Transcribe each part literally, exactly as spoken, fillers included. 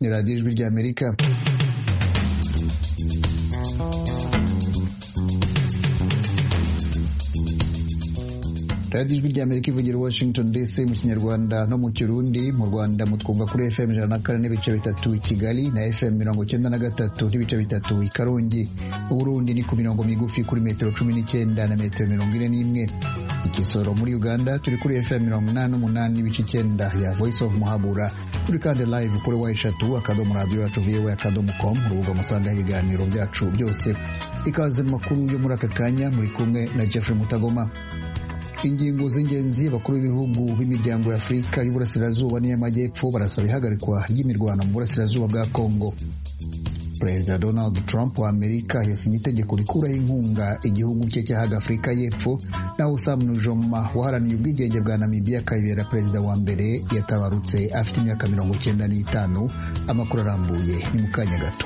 ni radiyo ijwi ry'Amerika. radiyo ijwi ry'Amerika ivugira Washington D C mu Kinyarwanda no mu Kirundi. Mu Rwanda mutwumva kuri F M ijana na kane n'ibice bitatu i Kigali na F M mirongo icyenda na gatatu n'ibice bitatu i Karongi. Mu Burundi ni ku mirongo migufi kuri metero cumi n'icyenda na metero mirongo ine n'imwe. Ikisoro muri Uganda turi kuri F M mirongo inani n'umunani n'ibice icyenda ya Voice of Muhabura. Turi kandi live kuri wa eshatu akadomo radio yacu V O A akadomo com, urubuga musanga ibiganiro byacu byose. Ikaze mu makuru yo muri aka kanya, muri kumwe na Jeffrey Mutagoma. Ingingo z'ingenzi abakuru b'ibihugu b'imiryango ya Afurika y'Uburasirazuba n'iy'Amajyepfo barasaba ihagarikwa ry'imirwano mu Burasirazuba bwa Kongo. Perezida Donald Trump wa Amerika yasinye itegeko rikuraho inkunga igihugu cye cyahaga Afurika y'Epfo, naho Sam Nujoma waharaniye ubwigenge bwa Namibia akayibera perezida wa mbere yatabarutse afite imyaka mirongo icyenda n'itanu. Amakuru arambuye ni mu kanya gato.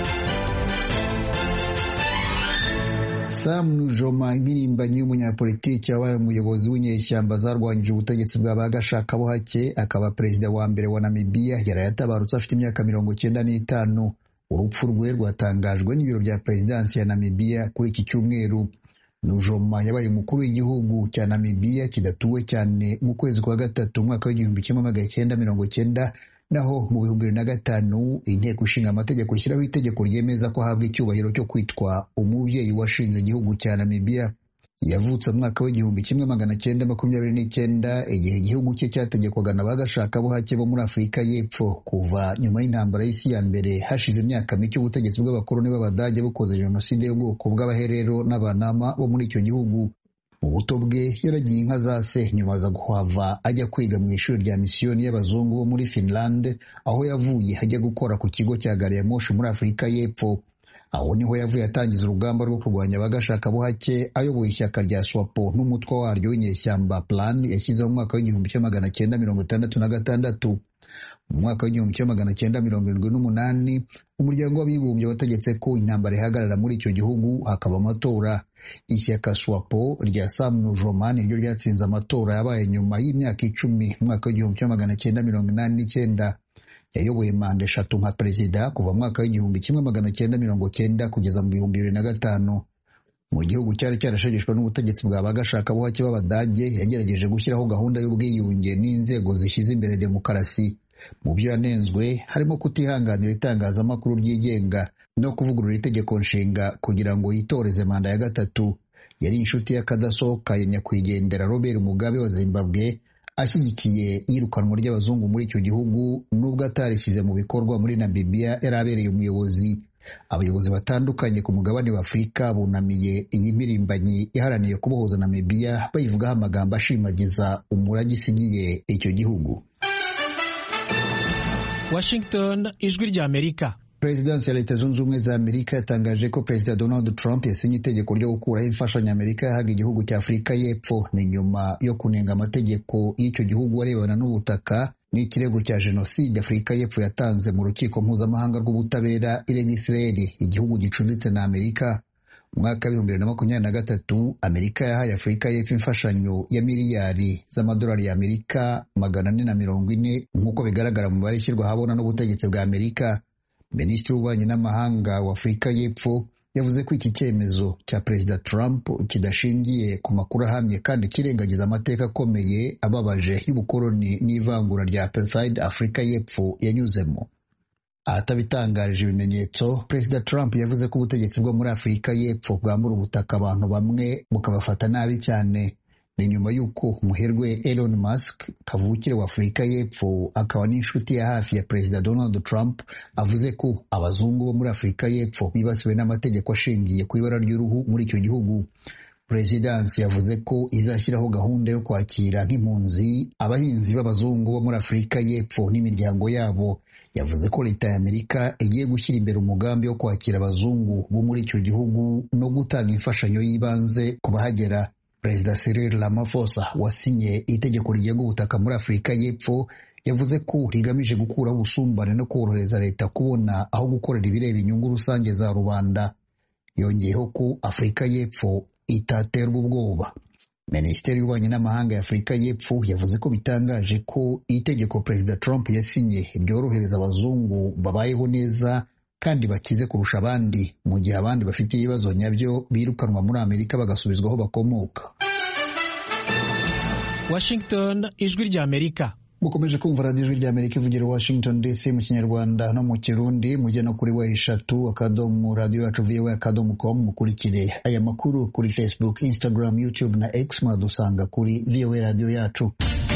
Sam Nujoma, impirimbanyi y'umunyapolitiki wabaye umuyobozi w'inyeshyamba zarwanyije ubutegetsi bw'abagashakabuhake, akaba perezida wa mbere wa Namibia, yarayatabarutse afite imyaka mirongo icyenda n'itanu. Urupfu rwe rwatangajwe n'ibiro bya perezidansi ya Namibia kuri iki cyumweru. Nujoma yabaye umukuru w'igihugu cya Namibia kidatuwe cyane mu kwezi kwa gatatu umwaka w'igihumbi kimwe magana cyenda mirongo cyenda, naho mu bihumbi bibiri na gatanu inteko ishinga amategeko ishyiraho itegeko ryemeza ko ahabwa icyubahiro cyo kwitwa umubyeyi washinze igihugu cya Namibia. Yavutse mu mwaka w'igihumbi kimwe magana cyenda makumyabiri n'icyenda, igihe igihugu cye cyategekwaga n'abagashakabuhake bo muri Afurika y'Epfo kuva nyuma y'intambara y'isi ya mbere, hashize imyaka mike ubutegetsi bw'abakoloni b'Abadage bukoze jenoside y'ubwoko bw'Abaherero n'Abanama bo muri icyo gihugu. Mu buto bwe yaragiye inka za se, nyuma aza kuhava ajya kwiga mu ishuri rya misiyoni y'abazungu bo muri Finland, aho yavuye ajya gukora ku kigo cya gari ya moshi muri Afurika y'Epfo. Aho niho yavuye atangiza urugamba rwo kurwanya abagashakabuhake, ayoboye ishyaka rya SWAPO n'umutwe waryo w'inyeshyamba Plan yashyizeho mu mwaka w'igihumbi kimwe magana cyenda mirongo itandatu na gatandatu. Mu mwaka w'igihumbi kimwe magana cyenda mirongo irindwi n'umunani umuryango w'abibumbye wategetse ko intambara ihagarara muri icyo gihugu, hakaba amatora. Ishyaka SWAPO rya Sam Nujoma niryo ryatsinze amatora yabaye nyuma y'imyaka icumi mu mwaka w'igihumbi kimwe magana cyenda mirongo inani n'icyenda. Yayoboye manda eshatu nka perezida kuva mu mwaka w'igihumbi kimwe magana cyenda mirongo cyenda kugeza mu bihumbi bibiri na gatanu. Mu gihugu cyari cyarashegeshwe n'ubutegetsi bwa bagashakabuhake b'Abadage, yagerageje gushyiraho gahunda y'ubwiyunge n'inzego zishyize imbere demokarasi. Mu byo yanenzwe harimo kutihanganira itangazamakuru ryigenga no kuvugurura itegeko nshinga kugira ngo yitoreze manda ya gatatu. Yari inshuti y'akadasohoka ya nyakwigendera Robert Mugabe wa Zimbabwe, ashyigikiye iyirukanwa ry'abazungu muri icyo gihugu nubwo atarishyize mu bikorwa muri Namibia yari abereye umuyobozi. Abayobozi batandukanye ku mugabane wa Afurika bunamiye iyi mpirimbanyi iharaniye kubohoza Namibia, bayivugaho amagambo ashimagiza umurage isigiye icyo gihugu. Washington, ijwi ry'Amerika. Perezidansi ya Leta Zunze Ubumwe za Amerika yatangaje ko Perezida Donald Trump yasinye itegeko ryo gukuraho imfashanyo Amerika yahaga igihugu cya Afurika y'Epfo, ni nyuma yo kunenga amategeko y'icyo gihugu arebana n'ubutaka n'ikirego cya jenoside Afurika y'Epfo yatanze mu rukiko mpuzamahanga rw'ubutabera irega Israeli, igihugu gicuditse na Amerika. Mu mwaka w'ibihumbi bibiri na makumyabiri na gatatu Amerika yahaye Afurika y'Epfo imfashanyo ya miliyari z'amadolari ya Amerika magana ane na mirongo ine, nk'uko bigaragara mu mibare ishyirwa ahabona n'ubutegetsi bwa Amerika. Minisitiri w'ububanyi n'amahanga wa Afurika y'Epfo yavuze ko iki cyemezo cya Perezida Trump kidashingiye ku makuru ahamye kandi kirengagiza amateka akomeye ababaje y'ubukoloni n'ivangura rya apartheid Afurika y'Epfo yanyuzemo. Atabitangarije ibimenyetso, Perezida Trump yavuze ko ubutegetsi bwo muri Afurika y'Epfo bwambura ubutaka abantu bamwe bukabafata nabi cyane. Ni nyuma y'uko umuherwe Elon Musk, kavukire wa Afurika y'Epfo akaba n'inshuti ya hafi ya Perezida Donald Trump, avuze ko abazungu bo muri Afurika y'Epfo bibasiwe n'amategeko ashingiye ku ibara ry'uruhu muri icyo gihugu. Perezidansi yavuze ko izashyiraho gahunda yo kwakira nk'impunzi abahinzi b'abazungu bo muri Afurika y'Epfo n'imiryango yabo. Yavuze ko Leta ya Amerika igiye gushyira imbere umugambi wo kwakira abazungu bo muri icyo gihugu no gutanga imfashanyo y'ibanze ku bahagera. Perezida Cyril Ramaphosa wasinye itegeko rigenga ubutaka muri Afurika y'Epfo yavuze ko rigamije gukuraho ubusumbane no korohereza leta kubona aho gukorera ibireba inyungu rusange za rubanda. Yongeyeho ko Afurika y'Epfo itaterwa ubwoba. Minisiteri y'Ububanyi n'Amahanga ya Afurika y'Epfo yavuze ko bitangaje ko itegeko Perezida Trump yasinye ryorohereza abazungu babayeho neza kandi bakize kurusha abandi, mu gihe abandi bafite ibibazo nyabyo birukanwa muri Amerika bagasubizwa aho bakomoka. Washington, ijwi ry'Amerika. Mukomeje kumva radiyo ijwi ry'Amerika ivugira Washington D C mu Kinyarwanda no mu Kirundi. Mujye no kuri wa eshatu akadomo radiyo yacu V O A akadomo com mukurikire aya makuru kuri Facebook, Instagram, YouTube na X. Muradusanga kuri V O A radiyo yacu.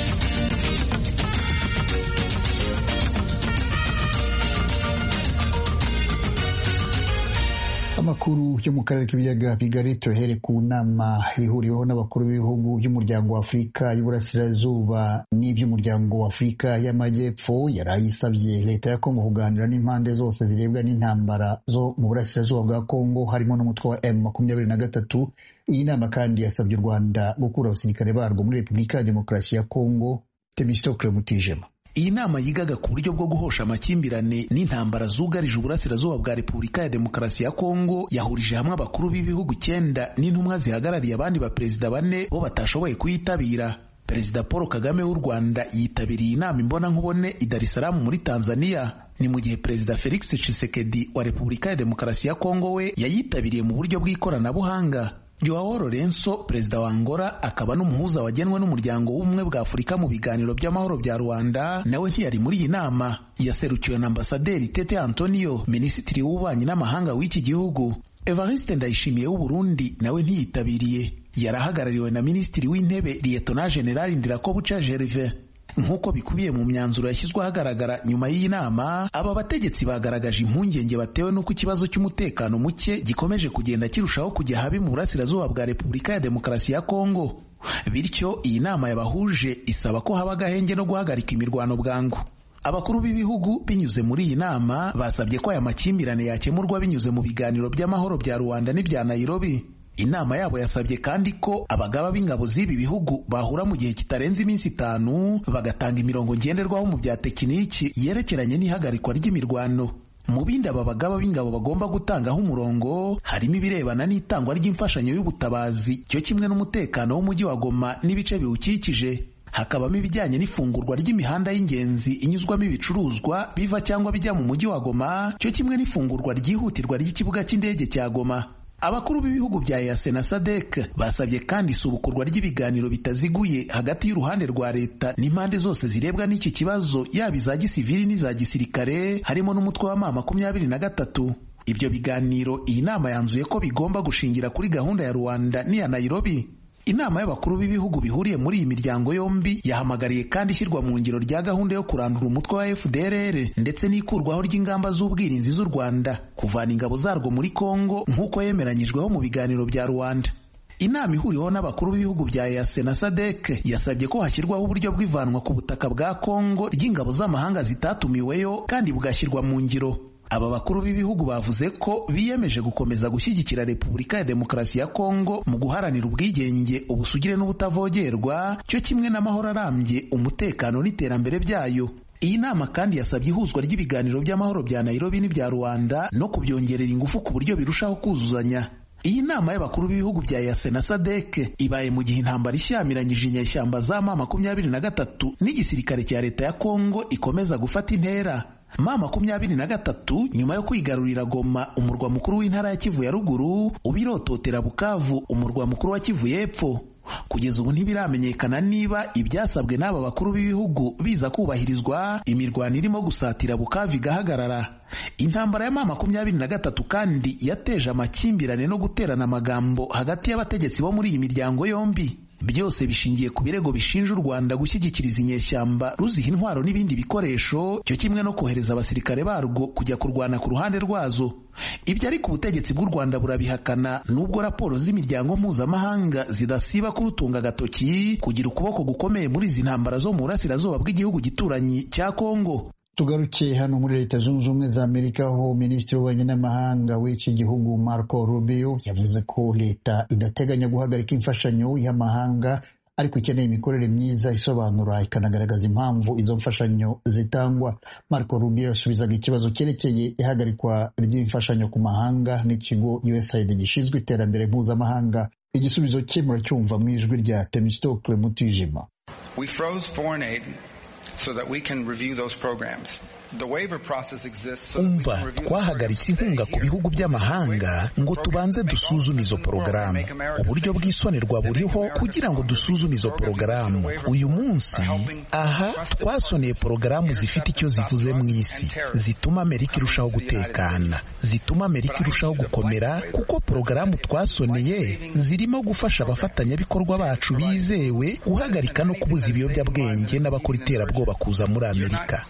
Amakuru yo mu karere k'ibiyaga bigari tuhere ku nama ihuriweho n'abakuru b'ibihugu by'umuryango wa Afurika y'Uburasirazuba n'iby'umuryango wa Afurika y'Amajyepfo yarayisabye leta ya Kongo kuganira n'impande zose zirebwa n'intambara zo mu burasirazuba bwa Kongo harimo n'umutwe wa M makumyabiri na gatatu. Iyi nama kandi yasabye u Rwanda gukura abasirikare barwo muri Repubulika ya Demokarasi ya Kongo. Temistokle Mutijema. Iyi nama yigaga ku buryo bwo guhosha amakimbirane n'intambara zugarije uburasirazuba bwa Repubulika ya Demokarasi ya Kongo yahurije hamwe abakuru b'ibihugu icyenda n'intumwa zihagarariye abandi baperezida bane bo batashoboye kuyitabira. Perezida Paul Kagame w'u Rwanda yitabiriye inama imbona nkubone i Dar es Salaam muri Tanzania, ni mu gihe Perezida Felix Tshisekedi wa Repubulika ya Demokarasi ya Kongo we yayitabiriye mu buryo bw'ikoranabuhanga. Joao Lourenço, perezida wa Angola akaba n'umuhuza wagenwe n'umuryango w'ubumwe bwa Afurika mu biganiro by'amahoro bya Rwanda, nawe ntiyari muri iyi nama. Yaserukiwe na Ambasaderi Tete Antonio, minisitiri w'ububanyi n'amahanga w'iki gihugu. Evariste Ndayishimiye w'u Burundi nawe ntiyitabiriye, yarahagarariwe na Minisitiri w'Intebe Lieutenant General Ndirakobuca Gervais. Nk'uko bikubiye mu myanzuro yashyizwe ahagaragara nyuma y'iyi nama, aba bategetsi bagaragaje impungenge batewe n'uko ikibazo cy'umutekano muke gikomeje kugenda kirushaho kujya habi mu burasirazuba bwa Repubulika ya Demokarasi ya Kongo. Bityo iyi nama yabahuje isaba ko haba agahenge no guhagarika imirwano bwangu. Abakuru b'ibihugu binyuze muri iyi nama basabye ko aya makimbirane yakemurwa binyuze mu biganiro by'amahoro bya Rwanda n'ibya Nairobi. Inama yabo yasabye kandi ko abagaba b'ingabo z'ibi bihugu bahura mu gihe kitarenze iminsi itanu bagatanga imirongo ngenderwaho mu bya tekiniki yerekeranye n'ihagarikwa ry'imirwano. Mu bindi aba bagaba b'ingabo bagomba gutangaho umurongo harimo ibirebana n'itangwa ry'imfashanyo y'ubutabazi cyo kimwe n'umutekano w'umujyi wa Goma n'ibice biwukikije. Hakabamo ibijyanye n'ifungurwa ry'imihanda y'ingenzi inyuzwamo ibicuruzwa biva cyangwa bijya mu mujyi wa Goma cyo kimwe n'ifungurwa ryihutirwa ry'ikibuga cy'indege cya Goma. Abakuru b'ibihugu bya E A C na S A D C basabye kandi isubukurwa ry'ibiganiro bitaziguye hagati y'uruhande rwa leta n'impande zose zirebwa n'iki kibazo, yaba iza gisivili n'iza gisirikare, harimo n'umutwe wa M makumyabiri na gatatu. Ibyo biganiro iyi nama yanzuye ko bigomba gushingira kuri gahunda ya Rwanda n'iya Nairobi. Inama y'abakuru b'ibihugu bihuriye muri iyi miryango yombi yahamagariye kandi ishyirwa mu ngiro rya gahunda yo kurandura umutwe wa F D L R ndetse n'ikurwaho ry'ingamba z'ubwirinzi z'u Rwanda, kuvana ingabo zarwo muri Kongo nk'uko yemeranyijweho mu biganiro bya Rwanda. Inama ihuriweho n'abakuru b'ibihugu bya E A C na S A D C yasabye ko hashyirwaho uburyo bw'ivanwa ku butaka bwa Kongo ry'ingabo z'amahanga zitatumiweyo kandi bugashyirwa mu ngiro. Aba bakuru b'ibihugu bavuze ko biyemeje gukomeza gushyigikira Repubulika ya Demokarasi ya Kongo mu guharanira ubwigenge, ubusugire n'ubutavogerwa cyo kimwe n'amahoro arambye, umutekano n'iterambere byayo. Iyi nama kandi yasabye ihuzwa ry'ibiganiro by'amahoro bya Nairobi n'ibya Rwanda no kubyongerera ingufu ku buryo birushaho kuzuzanya. Iyi nama y'abakuru b'ibihugu bya E A C na S A D C ibaye mu gihe intambara ishyamiranyije inyeshyamba za M makumyabiri na gatatu n'igisirikare cya leta ya Kongo ikomeza gufata intera. M makumyabiri na gatatu nyuma yo kwigarurira Goma, umurwa mukuru w'intara ya Kivu ya ruguru, ubirototera Bukavu, umurwa mukuru wa Kivu y'epfo. Kugeza ubu ntibiramenyekana niba ibyasabwe n'aba bakuru b'ibihugu biza kubahirizwa, imirwano irimo gusatira Bukavu igahagarara. Intambara ya M makumyabiri na gatatu kandi yateje amakimbirane no guterana amagambo hagati y'abategetsi bo muri iyi miryango yombi. Byose bishingiye ku birego bishinja u Rwanda gushyigikiriza inyeshyamba, ruziha intwaro n'ibindi bikoresho, cyo kimwe no kohereza abasirikare barwo kujya kurwana ku ruhande rwazo. Ibyo ariko ubutegetsi bw'u Rwanda burabihakana, nubwo raporo z'imiryango mpuzamahanga zidasiba kurutunga agatoki kugira ukuboko gukomeye muri izi ntambara zo mu burasirazuba bw'igihugu gituranyi cya Kongo. Tugaruke hano muri Leta Zunze Ubumwe za Amerika, aho Minisitiri w'Ububanyi n'Amahanga w'iki gihugu Marco Rubio yavuze ko leta idateganya guhagarika imfashanyo y'amahanga, ariko ikeneye imikorere myiza isobanura ikanagaragaza impamvu izo mfashanyo zitangwa. Marco Rubio yasubizaga ikibazo cyerekeye ihagarikwa ry'imfashanyo ku mahanga n'ikigo U S A I D gishinzwe iterambere mpuzamahanga. igisubizo cye muracyumva mu ijwi rya Temistokle Mutijima. We froze foreign aid so that we can review those programs. umva twahagaritse inkunga ku bihugu by'amahanga ngo tubanze dusuzume izo porogaramu. Uburyo bw'isonerwa buriho kugira ngo dusuzume izo porogaramu. Uyu munsi aha twasoneye porogaramu zifite icyo zivuze mu isi, zituma Amerika irushaho gutekana, zituma Amerika irushaho gukomera, kuko porogaramu twasoneye zirimo gufasha abafatanyabikorwa bacu bizewe guhagarika no kubuza ibiyobyabwenge n'abakora iterabwoba kuza muri Amerika.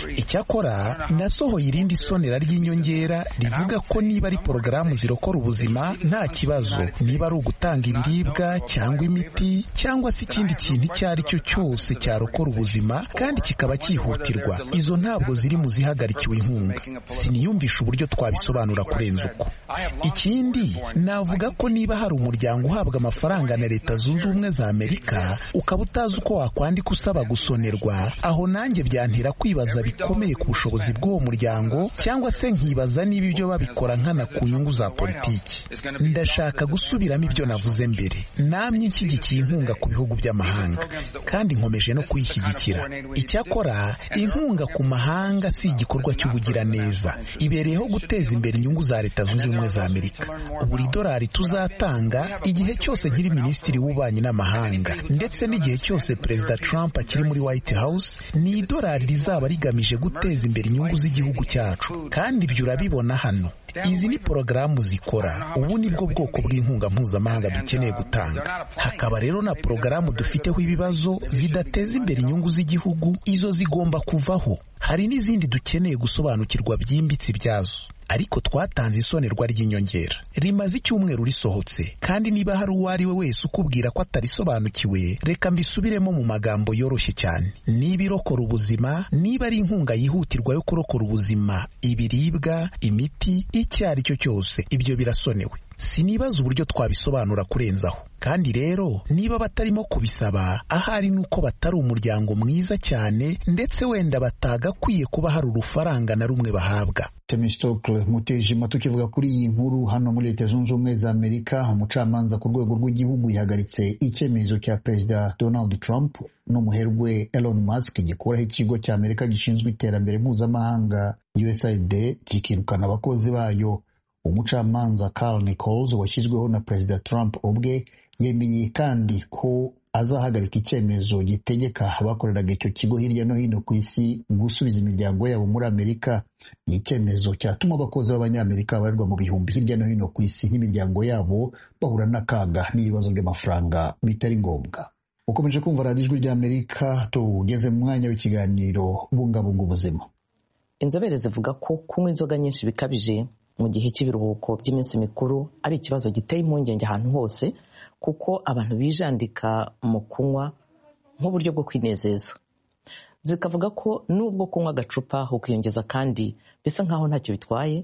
Icyakora nasohoye irindi sonera ry'inyongera rivuga ko niba ari porogaramu zirokora ubuzima nta kibazo, niba ari ugutanga ibiribwa cyangwa imiti cyangwa se ikindi kintu icyo ari cyo cyose cyarokora ubuzima kandi kikaba cyihutirwa, izo ntabwo ziri mu zihagarikiwe inkunga. Siniyumvisha uburyo twabisobanura kurenza uko. Ikindi navuga ko niba hari umuryango uhabwa amafaranga na Leta Zunze Ubumwe za Amerika ukaba utazi uko wakwandika usaba gusonerwa, aho nanjye byantera kwibaza bikomeye ku bushobozi bw'uwo muryango, cyangwa se nkibaza niba ibyo babikora nkana ku nyungu za politiki. Ndashaka gusubiramo ibyo navuze mbere, namye nshyigikiye inkunga ku bihugu by'amahanga kandi nkomeje no kuyishyigikira. Icyakora inkunga ku mahanga si igikorwa cy'ubugiraneza, ibereyeho guteza imbere inyungu za Leta Zunze Ubumwe za Amerika. Buri dolari tuzatanga igihe cyose nkiri minisitiri w'ububanyi n'amahanga ndetse n'igihe cyose Perezida Trump akiri muri White House, ni idolari rizaba rigamije guteza imbere inyungu z'igihugu cyacu, kandi ibyo urabibona hano. Izi ni porogaramu zikora. Ubu ni bwo bwoko bw'inkunga mpuzamahanga dukeneye gutanga. Hakaba rero na porogaramu dufiteho ibibazo zidateza imbere inyungu z'igihugu, izo zigomba kuvaho. Hari n'izindi dukeneye gusobanukirwa byimbitse ibyazo, ariko twatanze isonerwa ry'inyongera. Rimaze icyumweru risohotse, kandi niba hari uwo ari we wese ukubwira ko atarisobanukiwe, reka mbisubiremo mu magambo yoroshye cyane. Niba irokora ubuzima, niba ari inkunga yihutirwa yo kurokora ubuzima, ibiribwa, imiti, icyo ari cyo cyose, ibyo birasonewe. Sinibaza uburyo twabisobanura kurenzaho. Kandi rero niba batarimo kubisaba, ahari nuko batari umuryango mwiza cyane, ndetse wenda batagakwiye kuba hari urufaranga na rumwe bahabwa. Temistokle Mutijima. Tukivuga kuri iyi nkuru, hano muri Leta Zunze Ubumwe za Amerika, umucamanza ku rwego rw'igihugu yahagaritse icyemezo cya Perezida Donald Trump n'umuherwe Elon Musk gikuraho ikigo cya Amerika gishinzwe iterambere mpuzamahanga U S A I D kikirukana abakozi bayo. Umucamanza Carl Nichols washyizweho na Perezida Trump ubwe yemeye kandi ko azahagarika icyemezo gitegeka abakoreraga icyo kigo hirya no hino ku isi gusubiza imiryango yabo muri Amerika. Ni icyemezo cyatuma abakozi b'Abanyamerika babarirwa mu bihumbi hirya no hino ku isi n'imiryango yabo bahura n'akaga n'ibibazo by'amafaranga bitari ngombwa. Ukomeje kumva radiyo Ijwi ry'Amerika, tugeze mu mwanya w'ikiganiro bungabunga ubuzima. Inzobere zivuga ko kunywa inzoga nyinshi bikabije mu gihe cy'ibiruhuko by'iminsi mikuru ari ikibazo giteye impungenge ahantu hose, kuko abantu bijandika mu kunywa nk'uburyo bwo kwinezeza. Zikavuga ko nubwo kunywa agacupa ukiyongeza kandi bisa nkaho ntacyo bitwaye,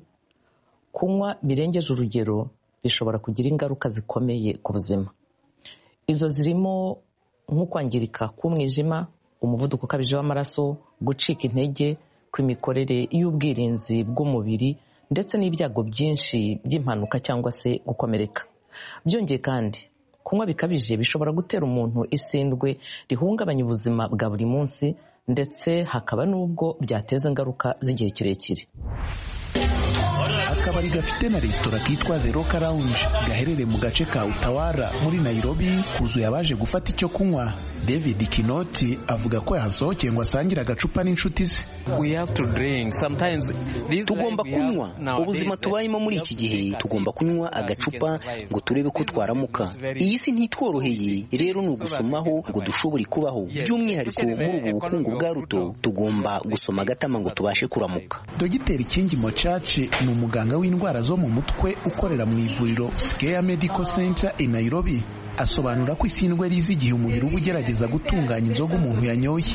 kunywa birengeje urugero bishobora kugira ingaruka zikomeye ku buzima. Izo zirimo nko kwangirika k'umwijima, umuvuduko ukabije w'amaraso, gucika intege kw'imikorere y'ubwirinzi bw'umubiri, ndetse n'ibyago byinshi by'impanuka cyangwa se gukomereka. Byongeye kandi kunywa bikabije bishobora gutera umuntu isindwe rihungabanya ubuzima bwa buri munsi, ndetse hakaba n'ubwo byateza ingaruka z'igihe kirekire. Akabari gafite na resitora kitwa The Rock Lounge gaherereye mu gace ka Utawara muri Nairobi kuzuye abaje gufata icyo kunywa. David Kinoti avuga ko yahasohokeye ngo asangire agacupa n'inshuti ze. Tugomba kunywa. Ubuzima tubayemo muri iki gihe tugomba kunywa agacupa ngo turebe ko twaramuka. Iyi si ntitworoheye, rero ni ugusomaho ngo dushobore kubaho. By'umwihariko muri ubu bukungu bwa ruto tugomba gusoma agatama ngo tubashe kuramuka. Dogiteri Kingi Mochachi ni umuganga w'indwara zo mu mutwe ukorera mu ivuriro Scare Medical Center i Nairobi. Asobanura ko isindwe rizi igihe umubiri uba ugerageza gutunganya inzoga umuntu yanyoye.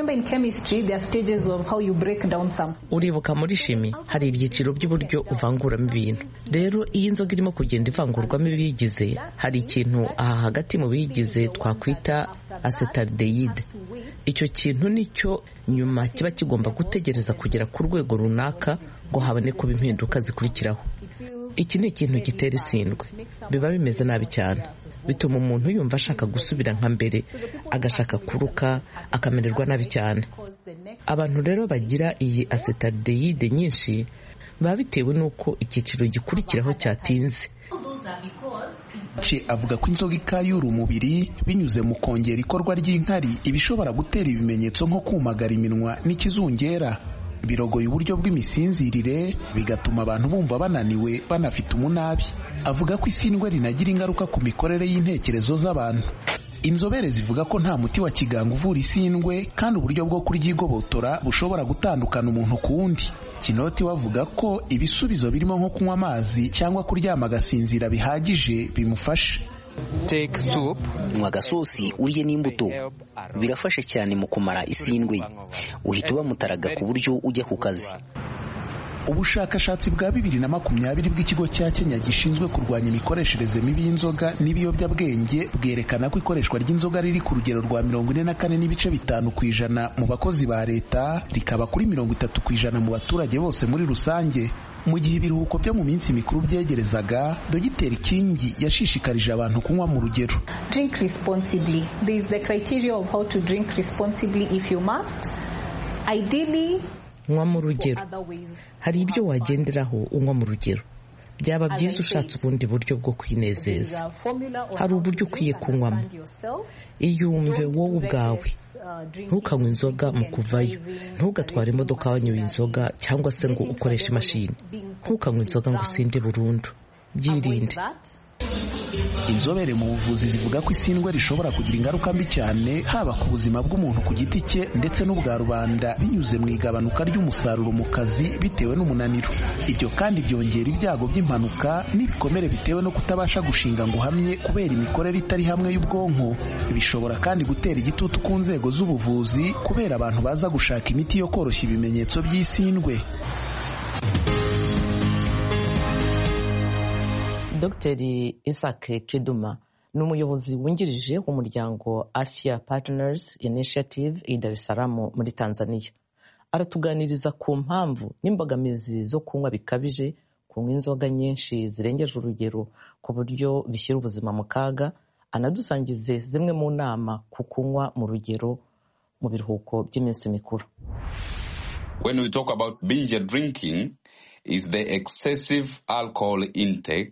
Uribuka muri shimi hari ibyiciro by'uburyo uvanguramo ibintu. Rero iyo inzoga irimo kugenda ivangurwamo ibiyigize, hari ikintu aha hagati mu biyigize twakwita acetaldehyde. Icyo kintu nicyo nyuma kiba kigomba gutegereza kugera ku rwego runaka ngo habone kuba impinduka zikurikiraho. iki ni ikintu gitera isindwe, biba bimeze nabi cyane, bituma umuntu yumva ashaka gusubira nka mbere, agashaka kuruka, akamererwa nabi cyane. Abantu rero bagira iyi acetaldehyd nyinshi baba bitewe n'uko icyiciro gikurikiraho cyatinze. avuga ko inzoga ikayura umubiri binyuze mu kongera ikorwa ry'inkari ibishobora gutera ibimenyetso nko kumagara iminwa n'ikizungera, birogoye uburyo bw'imisinzirire, bigatuma abantu bumva bananiwe banafite umunabi. Avuga ko isindwe rinagira ingaruka ku mikorere y'intekerezo z'abantu. Inzobere zivuga ko nta muti wa kiganga uvura isindwe kandi uburyo bwo kuryigobotora bushobora gutandukana umuntu ku wundi. Kinoti wavuga ko ibisubizo birimo nko kunywa amazi cyangwa kuryama agasinzira bihagije bimufasha. Take soup, nywa agasosi urye n'imbuto, birafasha cyane mu kumara isindwe. Uhita uba mutaraga ku buryo ujya ku kazi. Ubushakashatsi bwa bibiri na makumyabiri bw'ikigo cya Kenya gishinzwe kurwanya imikoreshereze mibi y'inzoga n'ibiyobyabwenge bwerekana ko ikoreshwa ry'inzoga riri ku rugero rwa mirongo ine na kane n'ibice bitanu ku ijana mu bakozi ba leta, rikaba kuri mirongo itatu ku ijana mu baturage bose muri rusange. Mu gihe ibiruhuko byo mu minsi mikuru byegerezaga, Dogiteri Kingi yashishikarije abantu kunywa mu rugero. Drink responsibly. There is the criteria of how to drink responsibly if you must. Ideally, unywa mu rugero. Hari ibyo wagenderaho unywa mu rugero. Byaba byiza ushatse ubundi buryo bwo kwinezeza. Hari uburyo ukwiye kunywamo. Iyumve wowe ubwawe. Ntukanywe inzoga mu kuvayo. Ntugatware imodoka wanyoye inzoga cyangwa se ngo ukoreshe imashini. Ntukanywe inzoga ngo usinde burundu. Byirinde. Inzobere mu buvuzi zivuga ko isindwe rishobora kugira ingaruka mbi cyane haba ku buzima bw'umuntu ku giti cye ndetse n'ubwa rubanda binyuze mu igabanuka ry'umusaruro mu kazi bitewe n'umunaniro. Ibyo kandi byongera ibyago by'impanuka n'ibikomere bitewe no kutabasha gushinga ngo uhamye kubera imikorere itari hamwe y'ubwonko. Bishobora kandi gutera igitutu ku nzego z'ubuvuzi kubera abantu baza gushaka imiti yo koroshya ibimenyetso by'isindwe. Dogiteri Isaac Kiduma ni umuyobozi wungirije w'umuryango Afya Partners Initiative i Dar es Salaam muri Tanzania. Aratuganiriza ku mpamvu n'imbogamizi zo kunywa bikabije, kunywa inzoga nyinshi zirengeje urugero ku buryo bishyira ubuzima mu kaga, anadusangize zimwe mu nama ku kunywa mu rugero mu biruhuko by'iminsi mikuru. When we talk about binge drinking, is the excessive alcohol intake.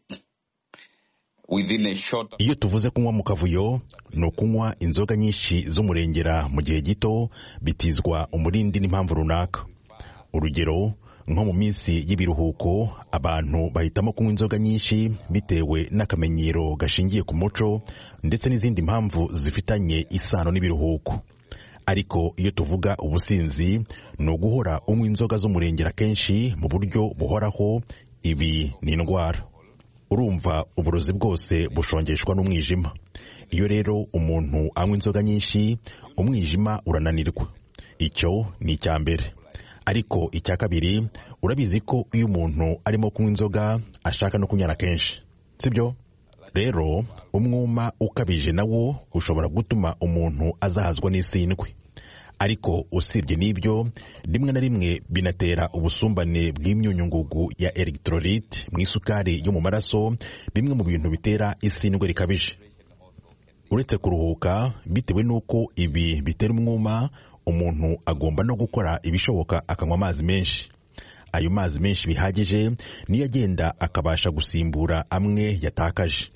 Iyo tuvuze kunywa mu kavuyo, ni ukunywa inzoga nyinshi z'umurengera mu gihe gito bitizwa umurindi n'impamvu runaka. Urugero, nko mu minsi y'ibiruhuko abantu bahitamo kunywa inzoga nyinshi bitewe n'akamenyero gashingiye ku muco ndetse n'izindi mpamvu zifitanye isano n'ibiruhuko. Ariko iyo tuvuga ubusinzi, ni uguhora unywa inzoga z'umurengera kenshi mu buryo buhoraho. Ibi ni indwara. Urumva uburozi bwose bushongeshwa n'umwijima. Iyo rero umuntu anywa inzoga nyinshi, umwijima urananirwa. Icyo ni icya mbere. Ariko icya kabiri, urabizi ko iyo umuntu arimo kunywa inzoga ashaka no kunyara kenshi, sibyo? Rero umwuma ukabije nawo ushobora gutuma umuntu azahazwa n'isindwe. Ariko usibye n'ibyo, rimwe na rimwe binatera ubusumbane bw'imyunyungugu ya electrolyte mu isukari yo mu maraso, bimwe mu bintu bitera isindwe rikabije. Uretse kuruhuka, bitewe n'uko ibi bitera umwuma, umuntu agomba no gukora ibishoboka akanywa amazi menshi. Ayo mazi menshi bihagije niyo agenda akabasha gusimbura amwe yatakaje.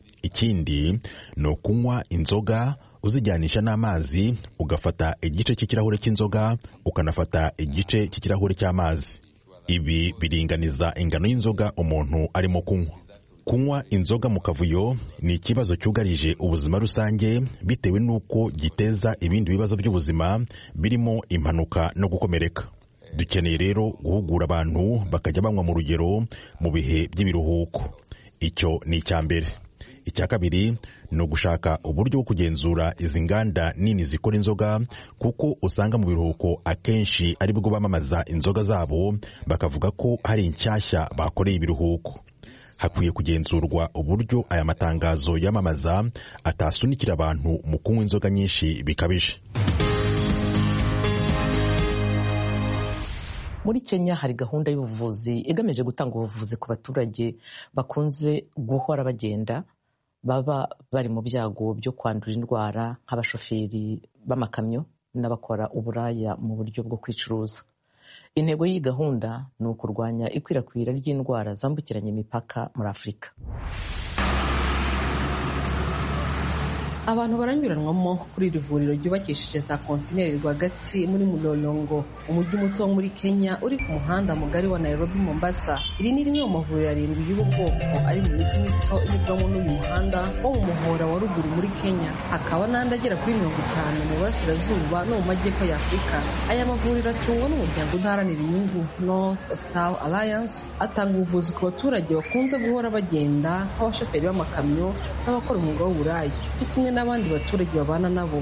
Ikindi ni ukunywa inzoga uzijyanisha n'amazi, ugafata igice cy'ikirahure cy'inzoga ukanafata igice cy'ikirahure cy'amazi. Ibi biringaniza ingano y'inzoga umuntu arimo kunywa. Kunywa inzoga mu kavuyo ni ikibazo cyugarije ubuzima rusange bitewe n'uko giteza ibindi bibazo by'ubuzima birimo impanuka no gukomereka. Dukeneye rero guhugura abantu bakajya banywa mu rugero mu bihe by'ibiruhuko. Icyo ni icya mbere. Icya kabiri ni ugushaka uburyo bwo kugenzura izi nganda nini zikora inzoga, kuko usanga mu biruhuko akenshi ari bwo bamamaza inzoga zabo bakavuga ko hari inshyashya bakoreye ibiruhuko. Hakwiye kugenzurwa uburyo aya matangazo yamamaza atasunikira abantu mu kunywa inzoga nyinshi bikabije. Muri Kenya hari gahunda y'ubuvuzi igamije gutanga ubuvuzi ku baturage bakunze guhora bagenda baba bari mu byago byo kwandura indwara nk'abashoferi b'amakamyo n'abakora uburaya mu buryo bwo kwicuruza. Intego y'iyi gahunda ni ukurwanya ikwirakwira ry'indwara zambukiranya imipaka muri Afurika. Abantu baranyuranwamo kuri iri vuriro ryubakishije za kontineri rwagati muri Mulolongo, umujyi muto wo muri Kenya uri ku muhanda mugari wa Nairobi Mombasa. Iri ni rimwe mu mavuriro arindwi y'ubu bwoko ari mu mijyi mito inyurwamo n'uyu muhanda wo mu muhora wa ruguru muri Kenya. Hakaba n'andi agera kuri mirongo itanu mu burasirazuba no mu majyepfo ya Afurika. Aya mavuriro atungwa n'umuryango udaharanira inyungu North Star Alliance, atanga ubuvuzi ku baturage bakunze guhora bagenda nk'abashoferi b'amakamyo n'abakora umwuga w'uburaya, kimwe n'abandi baturage babana nabo.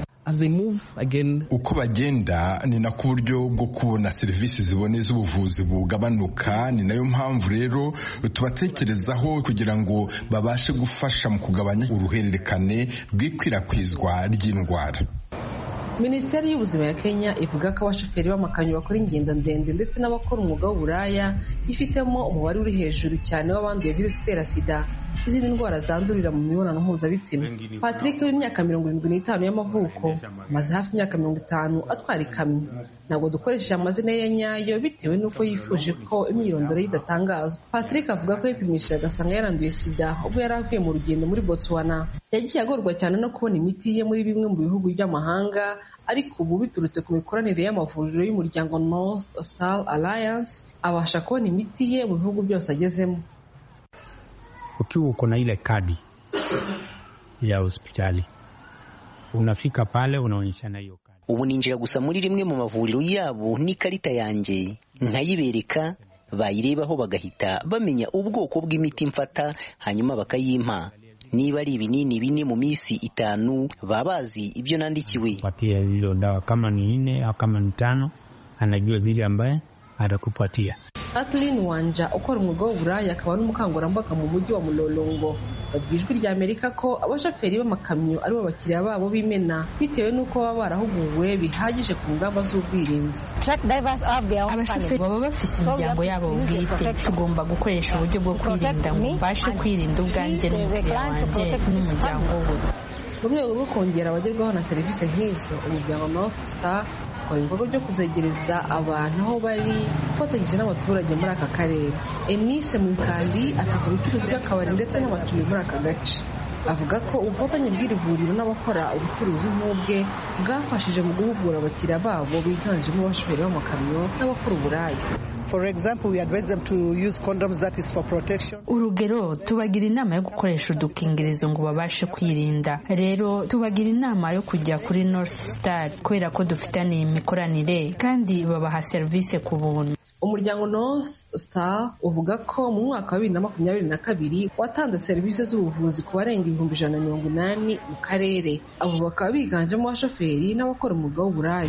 Uko bagenda ni nako uburyo bwo kubona serivisi ziboneye z'ubuvuzi bugabanuka. Ni nayo mpamvu rero tubatekerezaho kugira ngo babashe gufasha mu kugabanya uruhererekane rw'ikwirakwizwa ry'indwara. Minisiteri y'ubuzima ya Kenya ivuga ko abashoferi b'amakamyo bakora ingendo ndende ndetse n'abakora umwuga w'uburaya ifitemo umubare uri hejuru cyane w'abanduye virusi itera sida n'izindi ndwara zandurira mu mibonano mpuzabitsina. Patrick w'imyaka mirongo irindwi n'itanu y'amavuko maze hafi imyaka mirongo itanu atwara ikamyo. Ntabwo dukoresheje amazina ye nyayo bitewe n'uko yifuje ko imyirondoro ye idatangazwa. Patrick avuga ko yipimishije agasanga yaranduye sida ubwo yari avuye mu rugendo muri Botswana. Yagiye agorwa cyane no kubona imiti ye muri bimwe mu bihugu by'amahanga, ariko ubu biturutse ku mikoranire y'amavuriro y'umuryango North Star Alliance abasha kubona imiti ye mu bihugu byose agezemo. Ukiwa uko na ile kadi ya hospitali unafika pale unaonyeshana hiyo kadi. Ubu ninjira gusa muri rimwe mu mavuriro yabo n'ikarita yanjye nkayibereka, bayirebaho bagahita bamenya ubwoko bw'imiti mfata hanyuma bakayimpa. Niba ari ibinini bine mu minsi itanu babazi ibyo nandikiwe. Patia hiyo dawa kama ni nne au kama ni tano, anajua zile ambaye atakupatia. Kathleen Wanja ukora umwuga w'uburaya akaba n'umukangurambaga mu mujyi wa Mulolongo babwijwe rya Amerika ko abashoferi b'amakamyo aribo bakiriya babo bimena bitewe n'uko baba barahuguwe bihagije ku ngamba z'ubwirinzi. Abashoferi baba bafite imiryango yabo bwite, tugomba gukoresha uburyo bwo kwirinda ngo mbashe kwirinda ubwanjye n'umukiriya wanjye n'umuryango we. Mu rwego rwo kongera abagerwaho na serivisi nk'izo, umuryango North Star ukora ibikorwa byo kuzegereza abantu aho bari ufatanyije n'abaturage muri aka karere. Enise Mukali afite ubucuruzi bw'akabari ndetse n'abakiriya muri aka gace. Avuga ko ubufatanye bw'iri vuriro n'abakora ubucuruzi nk'ubwe bwafashije mu guhugura abakiriya babo biganjemo abashoferi b'amakamyo n'abakora uburaya. For example, we advise them to use condoms, that is for protection. Urugero, tubagira inama yo gukoresha udukingirizo ngo babashe kwirinda. Rero tubagira inama yo kujya kuri North Star kubera ko dufitaniye imikoranire kandi babaha serivisi ku buntu. Umuryango North Star uvuga ko mu mwaka wa bibiri na makumyabiri na kabiri watanze serivisi z'ubuvuzi ku barenga ibihumbi ijana na mirongo inani mu karere. Abo bakaba biganjemo abashoferi n'abakora umwuga w'uburaya.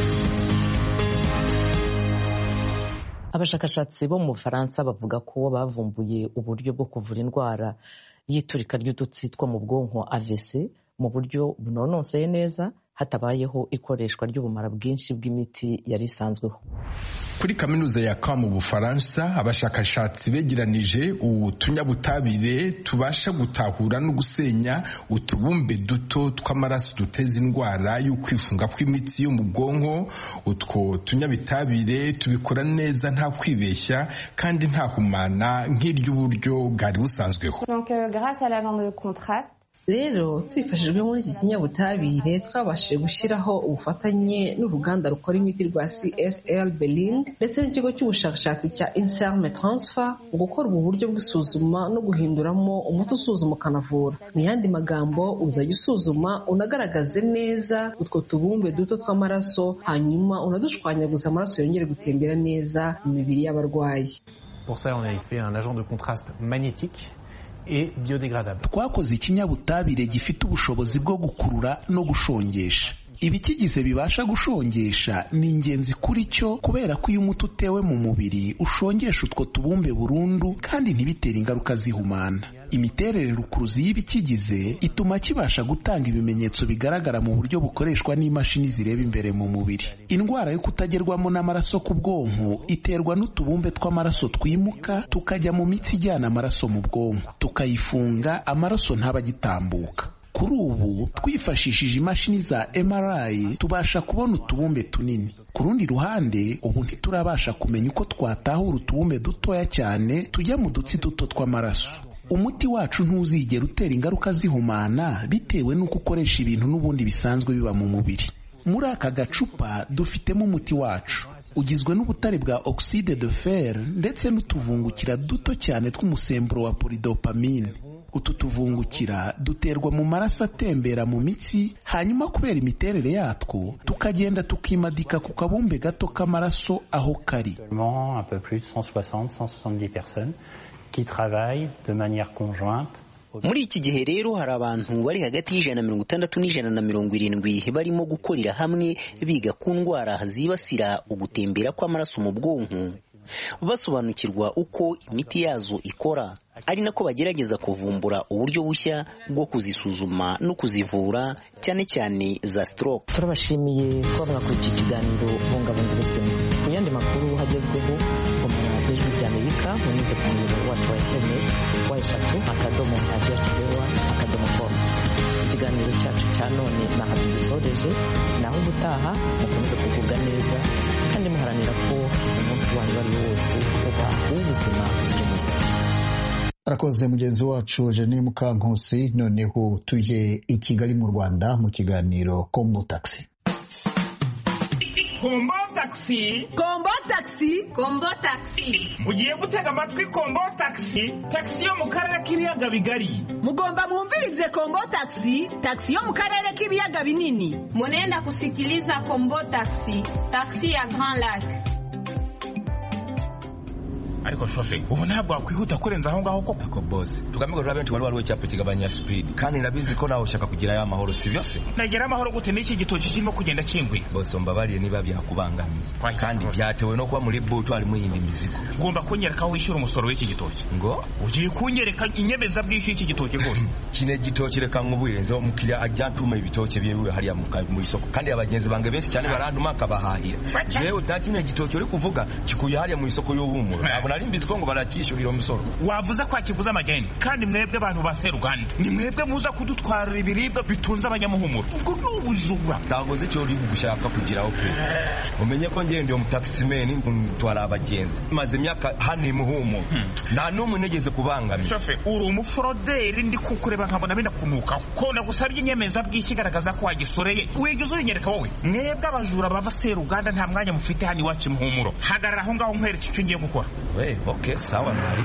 Abashakashatsi bo mu Bufaransa bavuga ko bavumbuye uburyo bwo kuvura indwara y'iturika ry'udutsi two mu bwonko A V C mu buryo bunonoseye neza hatabayeho ikoreshwa ry'ubumara bwinshi bw'imiti yari isanzweho. Kuri kaminuza ya Caen mu Bufaransa abashakashatsi begeranije utunyabutabire tubasha gutahura no gusenya utubumbe duto tw'amaraso duteza indwara y'ukwifunga kw'imitsi yo mu bwonko. Utwo tunyabitabire tubikora neza nta kwibeshya kandi nta humana nk'iry'uburyo bwari busanzweho. Donc euh, grâce à l'agent de contraste rero twifashijwe muri iki kinyabutabire twabashije gushyiraho ubufatanye n'uruganda rukora imiti rwa C S L Belling ndetse n'ikigo cy'ubushakashatsi cya Inserme Transfer mu gukora ubu buryo bw'isuzuma no guhinduramo umuti usuzuma ukanavura. Mu yandi magambo, uzajya usuzuma unagaragaze neza utwo tubumbe duto tw'amaraso hanyuma unadushwanyaguza amaraso yongere gutembera neza mu mibiri y'abarwayi. Pour ça, on a fait un agent de contraste magnétique et biodégradable. Twakoze ikinyabutabire gifite ubushobozi bwo gukurura no gushongesha. Ibikigize bibasha gushongesha ni ingenzi kuri cyo kubera ko iyo umuti utewe mu mubiri ushongesha utwo tubumbe burundu kandi ntibitere ingaruka zihumana. imiterere rukuruzi y'ibikigize ituma kibasha gutanga ibimenyetso bigaragara mu buryo bukoreshwa n'imashini zireba imbere mu mubiri. Indwara yo kutagerwamo n'amaraso ku bwonko iterwa n'utubumbe tw'amaraso twimuka tukajya mu mitsi ijyana amaraso mu bwonko, tukayifunga amaraso ntabagitambuka. Kuri ubu twifashishije imashini za M R I tubasha kubona utubumbe tunini. Ku rundi ruhande, ubu ntiturabasha kumenya uko twatahura utubumbe dutoya cyane tujya mu dutsi duto tw'amaraso. Umuti wacu ntuzigera utera ingaruka zihumana bitewe n'uko ukoresha ibintu n'ubundi bisanzwe biba mu mubiri. Muri aka gacupa dufitemo umuti wacu ugizwe n'ubutare bwa oxyde de fer ndetse n'utuvungukira duto cyane tw'umusemburo wa polydopamine. Utu tuvungukira duterwa mu maraso atembera mu mitsi, hanyuma kubera imiterere yatwo tukagenda tukimadika ku kabumbe gato k'amaraso aho kari. Un peu plus de cent soixante à cent soixante-dix personnes qui travaillent de manière conjointe. Muri iki gihe rero hari abantu bari hagati y'ijana na mirongo itandatu n'ijana na mirongo irindwi barimo gukorera hamwe biga ku ndwara zibasira ugutembera kw'amaraso mu bwonko, basobanukirwa uko imiti yazo ikora, ari nako bagerageza kuvumbura uburyo bushya bwo kuzisuzuma no kuzivura, cyane cyane za stroke. Turabashimiye kuba mwakurikiye ikiganiro bungabunga ubuzima. Ku yandi makuru hagezweho ku ijwi ry'Amerika munyuze ku murongo wacu wa internet wa eshatu akadomo radiyo kibewa akadomo com. Ikiganiro cyacu cya none naho tugisoreje, naho ubutaha mukomeze kuvuga neza kandi muharanira ko umunsi wanyu wari wose uba uw'ubuzima buzira umuze. Arakoze mugenzi wacu Eugenie Mukankusi. Noneho tuje i Kigali mu Rwanda mu kiganiro Kombo Taxi. Kombo Taxi, Kombo Taxi, Kombo Taxi. Ugiye gutega amatwi Kombo Taxi, taxi yo mu karere k'ibiyaga bigari. Mugomba mwumvirize Kombo Taxi, taxi yo mu karere k'ibiyaga binini. Munenda kusikiliza Kombo Taxi, taxi ya Grand Lac. Ariko shofe, ubu ntabwo wakwihuta kurenza aho ngaho koko. Ako boss, tugamije rero benti wari wari w'icyapa kigabanya speed. Kandi nabizi ko nawe ushaka kugira ya mahoro sivyo se? Nagera amahoro gute n'iki gitoki kirimo kugenda kingwi? Boss mbabariye niba byakubangamiye. Kandi byatewe no kuba muri butu ari mu yindi mizigo. Ngomba kunyereka aho wishyura umusoro w'iki gitoki. Ngo ugiye kunyereka inyemeza bw'iki iki gitoki rwose. Kine gitoki reka nkubwirenze umukiriya ajyatuma ibitoki byewe hariya mu isoko. Kandi abagenzi bange benshi cyane baranduma akabahahira. Yewe tatine gitoki uri kuvuga kikuye hariya mu isoko y'ubumuro. Nari mbizi ko ngo barakishyurira umusoro. Wavuze ko akiguza amageni kandi mwebwe abantu ba Seruganda ni mwebwe muza kudutwarira ibiribwa bitunze abanyamuhumuro. Ubwo n'ubujura. Tagoze cyo uri gushaka kugiraho pe. Umenye ko ngende mu taximeni ntwara abagenzi. Maze imyaka hano muhumo. Nta numwe negeze kubangamira. Shofe uri umufroderi ndi kukureba nkabona binda kunuka. Ko nagusabye inyemeza bw'ikigaragaza ko wagisoreye. Wigeze unyereka wowe. Mwebwe abajura bava Seruganda nta mwanya mufite hano iwacu muhumuro. Hagarara aho ngaho nkwereke icyo ngiye gukora. We okay, sawa nari.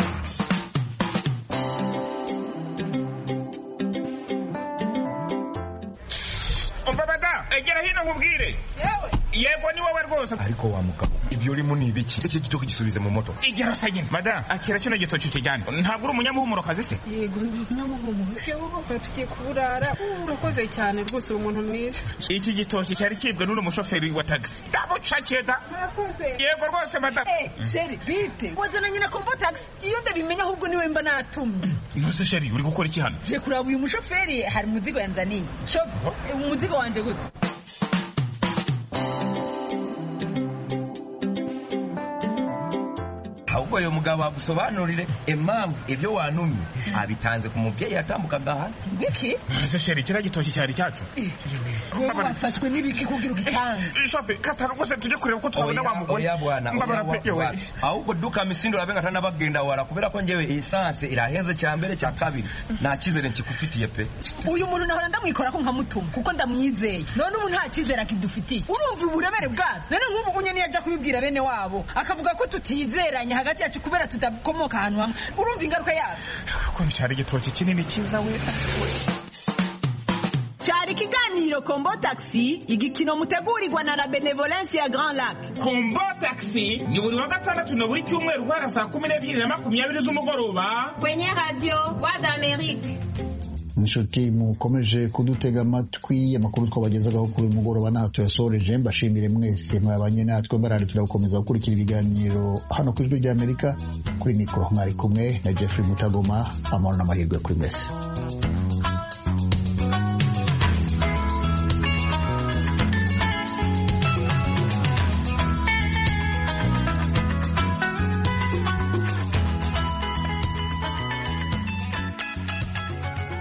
Ombabada, egera hino nkubwire. Yewe. Yego ni wowe rwose. Ariko wa mugabo, ibyo uri mu nibiki? Iki gitoki gisubize mu moto. Igera sagine. Madam, akira kino gitoki kijyane. Ntabwo uri umunyamuhumuro kazi se? Yego, umunyamuhumuro. Yewe tugiye kurara. Urakoze cyane rwose umuntu mwiza. Iki gitoki cyari kibwe n'uri umushoferi wa taxi. Ndabucakeda. Urakoze. Yego rwose madam. Eh, Sherry, bite. Wazana nyina Kombo Taxi. Iyo ndabimenya ahubwo niwe mba natumye. Nose Sherry, uri gukora iki hano? Je kuraba uyu mushoferi hari umuzigo yanzaniye. Shof, umuzigo wanje gute? ahubwo uyu mugabo agusobanurire impamvu ibyo wanumye abitanze ku mubyeyi yatambukaga hano. Biki? Ese sheri kira gitoki cyari cyacu. Wowe wafashwe n'ibiki kugira ugitange? Shofe kataro rwose tujye kureba ko twabona wa mugore. Oya bwana. Mbabara pe yewe. Ahubwo duka misindo rabenga tana bagenda wara kubera ko ngewe essence iraheze cya mbere cya kabiri. Nta kizere nkikufitiye pe. Uyu muntu nahora ndamwikora ko nkamutuma kuko ndamwizeye. None ubu nta kizere akidufitiye. Urumva uburemere bwacu. None nk'ubu unye niyaje kubibwira bene wabo akavuga ko tutizeranye hagati yacu kubera tutakomoka ahantu hamwe. Urumva ingaruka yacu. Ko cyari gitoki kinini kiza we. Cyari kiganiro Kombo Taxi, igikino mutegurirwa na la Benevolence ya Grand Lac. Kombo Taxi ni buri wa gatandatu na buri cyumweru guhera saa kumi n'ebyiri na makumyabiri z'umugoroba kwenye radio Voix d'Amérique. inshuti mukomeje kudutega amatwi amakuru twabagezagaho kuri uyu mugoroba n'aha tuyasoreje mbashimire mwese mwabanye natwe mbararikira gukomeza gukurikira ibiganiro hano ku ijwi ry'Amerika kuri mikoro mwari kumwe na Jeffrey Mutagoma amahoro n'amahirwe kuri mwese.